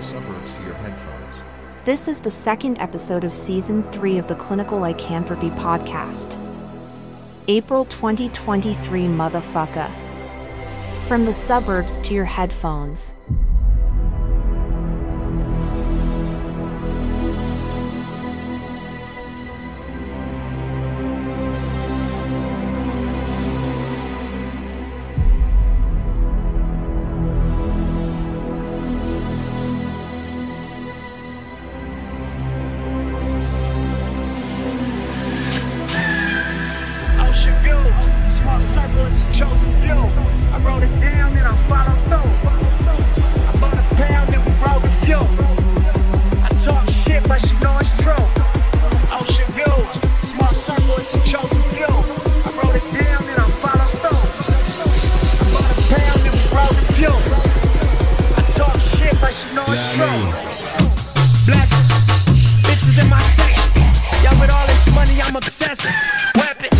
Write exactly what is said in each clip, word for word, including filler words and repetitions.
suburbs to your headphones. This is the second episode of Season three of the Clinical Lycanthropy podcast. April twenty twenty-three, motherfucker. From the suburbs to your headphones. Small circle is the chosen few. I wrote it down and I followed through. I bought a pound and we rode a few. I talk shit but she know it's true. Ocean views, small circle is the chosen few. I wrote it down and I followed through. I bought a pound and we rode a few. I talk shit but she know it's true. Blessings, bitches in my section. Y'all with all this money I'm obsessive. Weapons.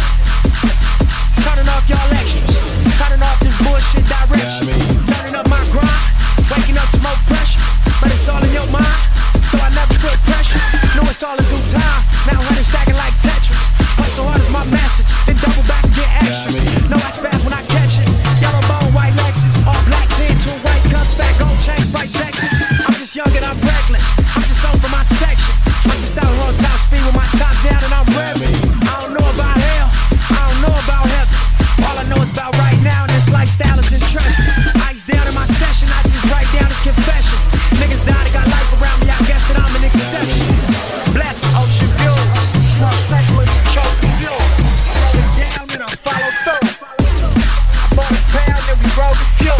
Turning off y'all extras, turning off this bullshit direction, turning up my grind, waking up to more pressure, but it's all in your mind, so I never feel pressure. Know it's all in due time, now running stacking like Tetris. Hustle hard is my message, then double back and get extras. Know I spaz when I catch it, yellow bone, white Lexus, all black tin, two white cups, fat gold chains, bright Texas. I'm just young and I'm reckless, I'm just on for my section. I'm just out here on top speed with my top down and I'm revving. I don't know about hell, I don't know about heaven. All I know is about right now, and this lifestyle is interesting. Ice down in my session, I just write down his confessions. Niggas died, got life around me, I guess that I'm an exception. Bless ocean view, small cyclist, choking view. I roll it down and I follow through. I bought a pound and we rode the few.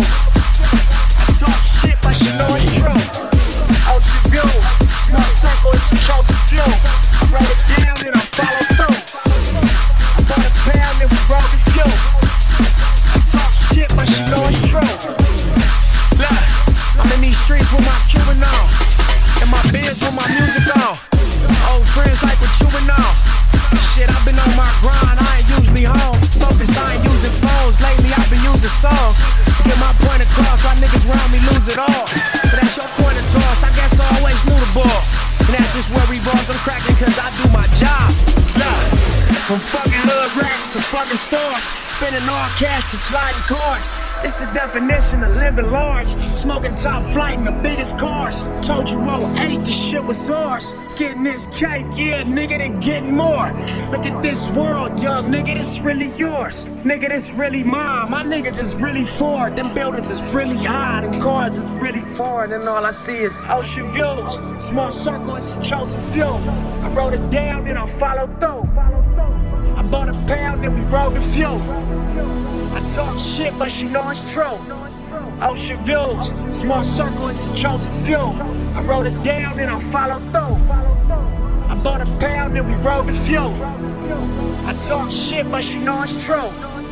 I talk shit but she know it's true. Ocean view, small circle is the choking view. I roll it down and I follow through. I bought a pound and we rode the few. I talk shit but she know it's true. Look, I'm in these streets with my Cuban on, and my biz with my music on. Old friends like what you been on. Shit, I've been on my grind, I ain't usually home. Focused, I ain't using phones. Lately I've been using songs. Get my point across, why niggas around me lose it all. But that's your point of toss, I guess I always knew the ball. And that's just where we balls, I'm cracking cause I do my job. Look, from fucking hood racks to fucking stores, spending all cash to sliding cards. It's the definition of living large. Smoking top flight in the biggest cars. Told you oh eight, this shit was ours. Getting this cake, yeah, nigga, then getting more. Look at this world, young nigga, this really yours. Nigga, this really mine. My nigga just really Ford. Them buildings is really high. Them cars is really foreign. And all I see is ocean views. Small circle, it's the chosen few. I wrote it down and I followed through. I bought a pound and we rode the few. I talk shit, but she know it's true. Ocean views, small circle, it's the chosen few. I wrote it down and I followed through. I bought a pound and we rode the few. I talk shit, but she know it's true.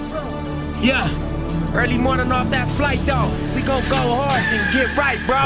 Yeah, early morning off that flight though. We gon' go hard and get right, bro.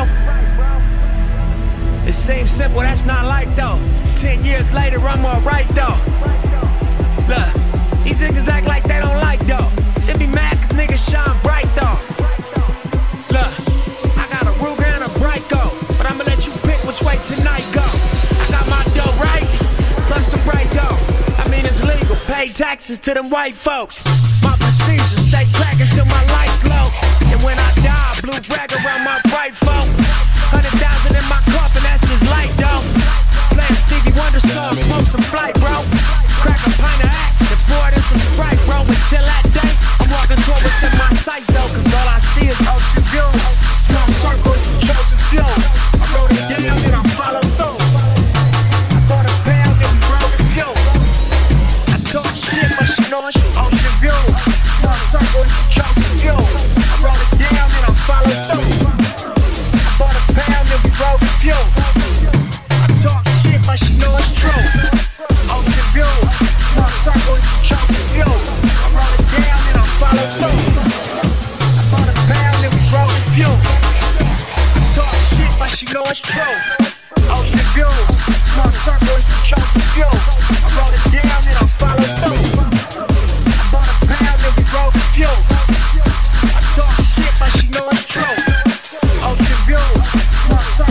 It seems simple, that's not life though. Ten years later, I'm alright though. Look, these niggas act like they don't like though. They be mad cause niggas shine bright though. Look, I got a Ruger and a Bryco, but I'ma let you pick which way tonight go. I got my dough right, plus the bright dough. I mean it's legal, pay taxes to them white folks. My procedure, stay cracking till my lights low. And when I die, blue rag around my bright folk. Hundred thousand in my coffin, that's just light though. Playing Stevie Wonder song, smoke some flight, bro. Crack a pint of act, and pour it in some Sprite, bro. Until that day, I'm walking toward what's in my sights, though. Cause all I see is ocean view. Small circle, it's the chosen few. I wrote it down and I followed through. I bought a pound and we rode the few. I talk shit, but she know it's ocean view. Small circle, it's the chosen few. I wrote it down and I followed through. I bought a pound and we rode the few. I talk shit, but she know it's true. Ocean view, small circle, it's the chosen few. I wrote it down and I followed through. I bought a pound and we rode the few. I talk shit, but she know it's true. Ocean view, small circle, it's the chosen few. I wrote it down and I followed through. I bought a pound and we rode the few. I talk shit, but she know it's true. Ocean view, small circle.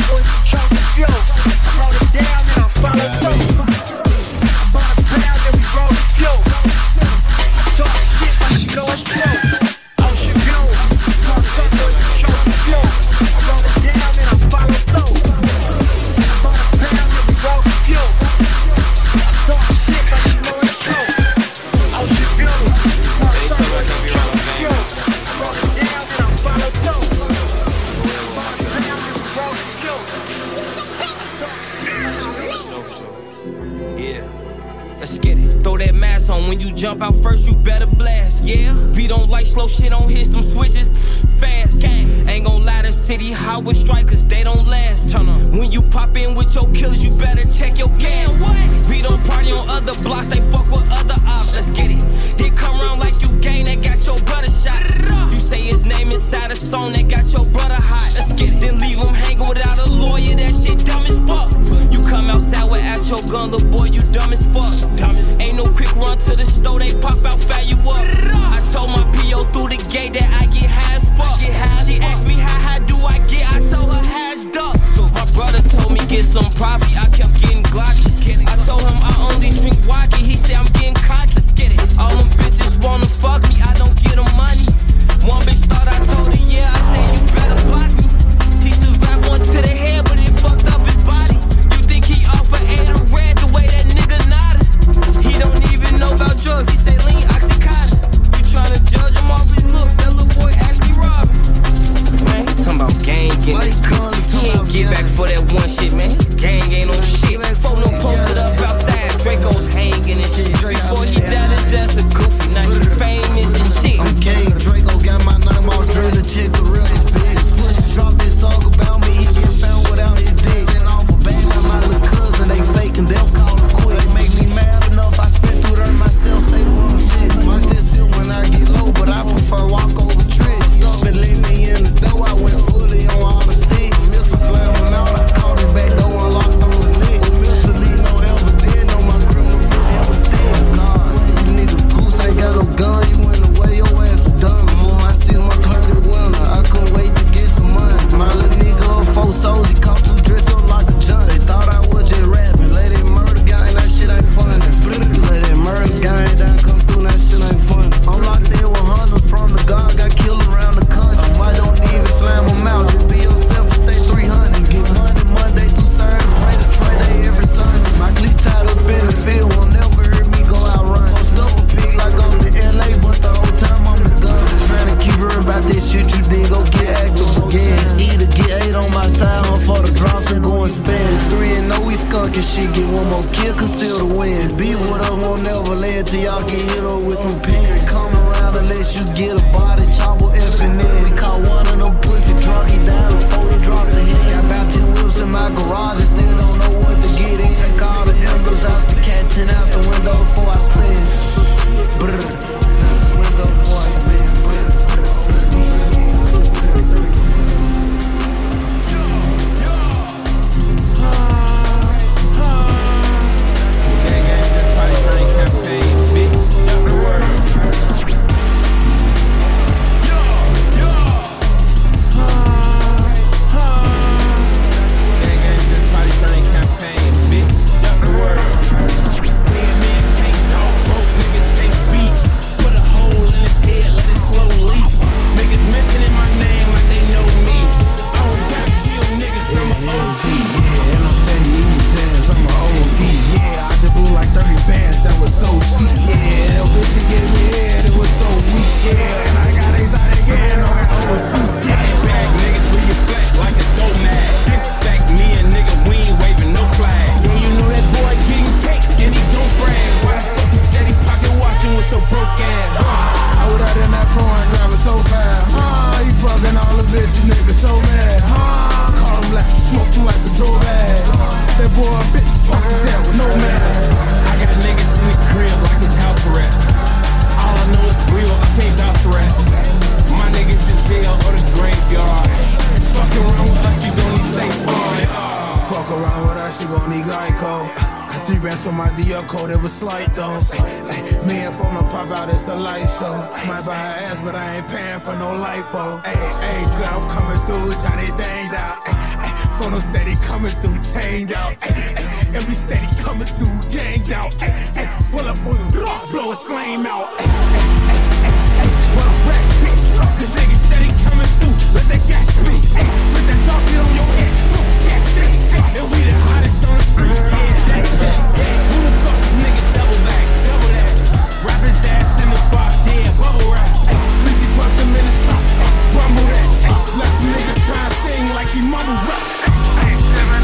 gas on. When you jump out first, you better blast. Yeah, we don't like slow shit on hits, them switches fast. Gang. Ain't gon' lie, the city hot with strikers, they don't last. Turn on. When you pop in with your killers, you better check your gas. What? We don't party on other blocks, they fuck with other ops. Let's get it. They come around like you gang, they got your brother shot. You say his name inside a song, they got your brother hot. Let's get it. Then leave him hanging without a lawyer, that shit dumb as fuck. You come outside without your gun, little boy, you dumb as fuck. Ain't no quick run to the store, they pop out, fat you up. I told my P O through the gate that I get high as fuck. She asked me how high do I get, I told her hashed up. So my brother told me get some property, I kept getting glocky. I told him I only drink vodka, he said I'm getting cocky. Let's get it. All them bitches wanna fuck me, I don't get them money. One bitch thought I told her yeah, I said you better block me. He survived one to the head, but it fucked up his body. You think he off of eight or red the way that nigga nodded? He don't even know about drugs, he say lean oxycontin. You tryna judge him off his looks, that little boy actually robbing. Man, he talking about gang getting it. He ain't get back for that one shit, man. Gang ain't on shit. Phone them posted up outside, Draco's hanging and shit. Before he died, his death's a goofy, now he famous and shit. I'm King Draco, got my name all drilled, chick a real big. Drop this song about me, he get found without his dick. Sent off a bag with my little cousin, they faking, they'll call it quick. They make me mad enough, I spit through there myself, say wrong shit. Watch that shit when I get low, but I prefer walk over tricks. Been leave me in the door, I went fully on all the sticks. Mister Slam him out, I called it back, door unlocked on the lick. Mister Lee no ever did, no my criminal ever did. God, you nigga goose ain't got no gun, you went away, your ass done. On my seat, my clerk the winner, I couldn't wait to get some money. My little nigga of four souls, he caught two dressed up like a junk. They thought I was just rapping, let that murder gang, that shit ain't funny. Let that murder gang down come through, that shit ain't funny. I'm locked in with hundreds from the God, got killed around the country. Why don't even slam them out, just be yourself and stay three hundred. Get money Monday through Saturday, pray to trade day every Sunday. My cleat tied up in the field, won't never hear me go out run. Post up a pig like I'm the L A, but the whole time I'm the gun. Trying to keep her about this shit you did, go get active again. Either get eight on my side, or for the drops and go and spend. Three and no, we skunk and shit, get one more kill, conceal the win. Be with us, won't never let till y'all get hit up with them pins. Come around unless you get a body, chopper effing in. We caught one of them pussy drunk, he down before he dropped the hit. Got about ten whips in my garage and still don't know what to get in. Take all the embers out the cat, ten out the window before I spin. Brr. Window before I spin.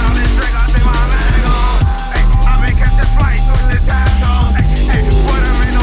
I've been catching flights with the time zone. Hey, what I'm in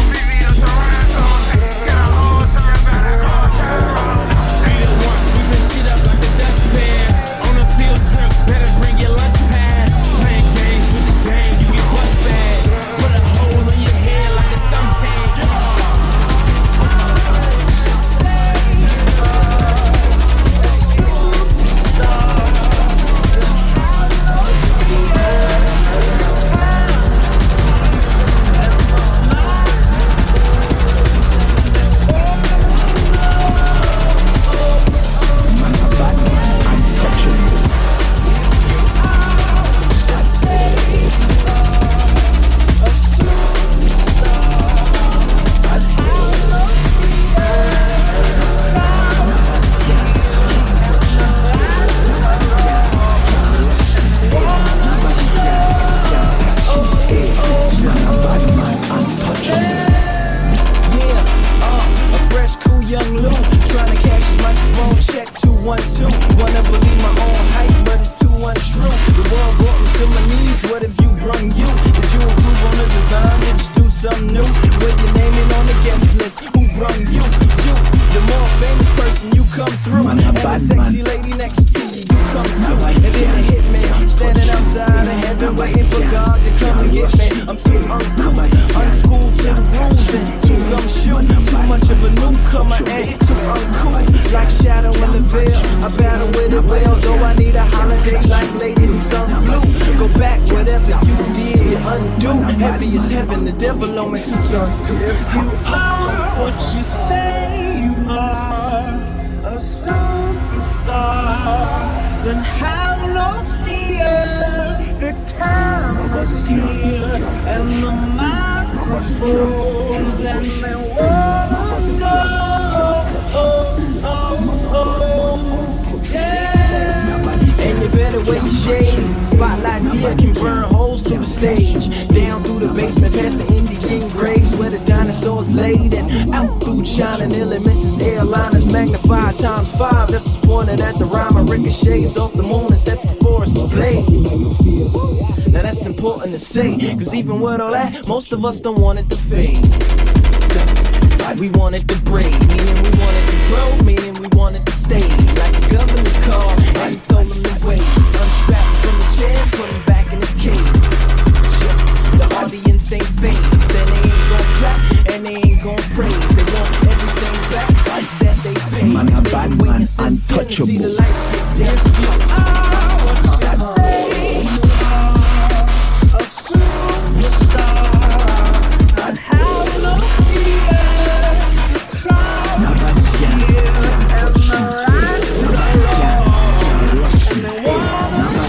waiting for God to come and get me. I'm too uncool, unschooled to the rules and too gumshoe. Too much of a newcomer and too uncool. Like shadow in the veil, I battle with it well. Though I need a holiday like lady who's on blue. Go back, whatever you did, you undo. Heavy as heaven, the devil on me two tons too. If you are what you say you are, a superstar, then have no fear. The camera's here and the microphones, and they wanna know. Oh, oh, oh, yeah. And you better wear your shades. The spotlights here can burn holes through the stage. Down through the basement, past the Indian graves where the dinosaurs laid, and out through China, nearly misses airliners. Magnified times five. This is pointed at the rhyme. Ricochets off the moon and sets the forest ablaze. Now that's important to say, cause even with all that, most of us don't want it to fade. We want it to break, meaning we want it to grow, meaning we want it to stay. Like the governor called, and he told him to wait. Unstrap him from the chair, put him back in his cage. The audience ain't phased, and they ain't gon' clap, and they ain't gon' praise. They want everything back that they paid. Man, a bad man, untouchable. See the lights get dim. You are what you say you are, a superstar. And have no fear. The crowd is here, and the lights are low, and they wanna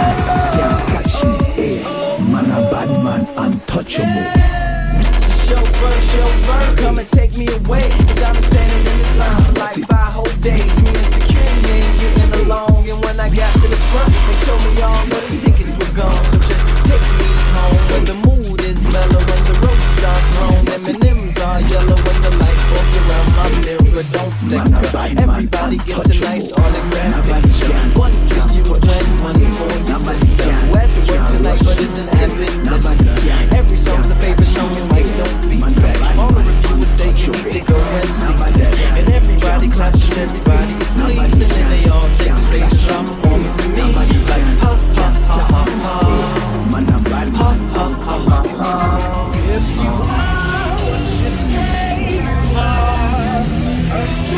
Man, a bad man, untouchable. Chauffeur, chauffeur, come and take me away. Cause I've been standing in this line for like five whole days. Me and security ain't getting along. And when I got to the front, they told me all the tickets were gone. So just take me home when the mood is mellow, when the roses are grown, M and M's are yellow, when the light bulbs around my mirror don't flicker. Everybody gets a nice autograph picture. One for you and one for your sister. Who had to work tonight but is an avid listener. Every song's a favorite song and mics don't feedback. All the reviewers say you need to go and see that. And everybody claps cause everybody is pleased. And then they all take the stage and start performing for me. Like ha ha ha ha ha. Ha ha ha ha ha. If you are what you say you are, a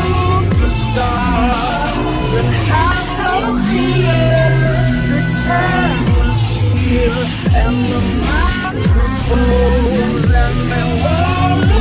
superstar, then have no fear. The camera's here and the microphones, and they wanna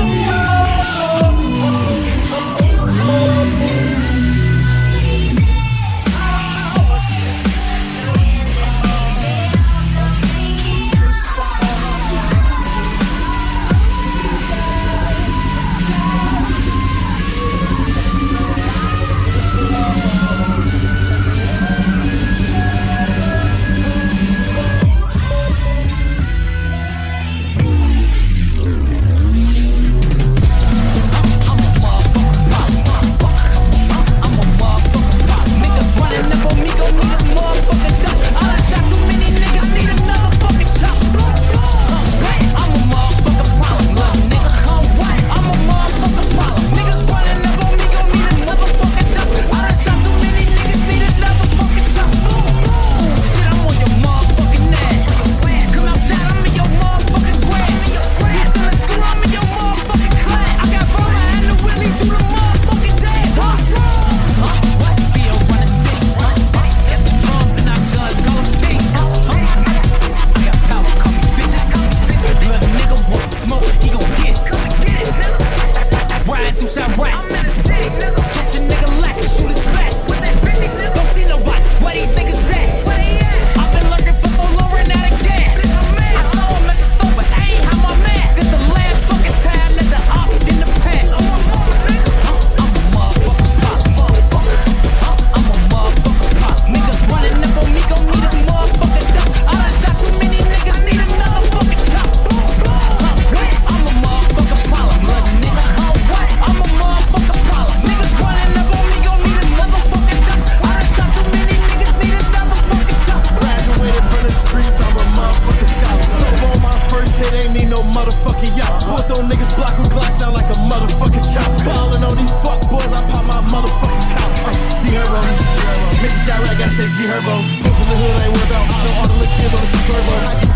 Chirac, I said G Herbo. Go to the hood, I ain't worried about. Show all the little kids on the turbo.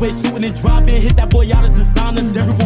freeway shooting and driving. Hit that boy out as the sauna. Derrick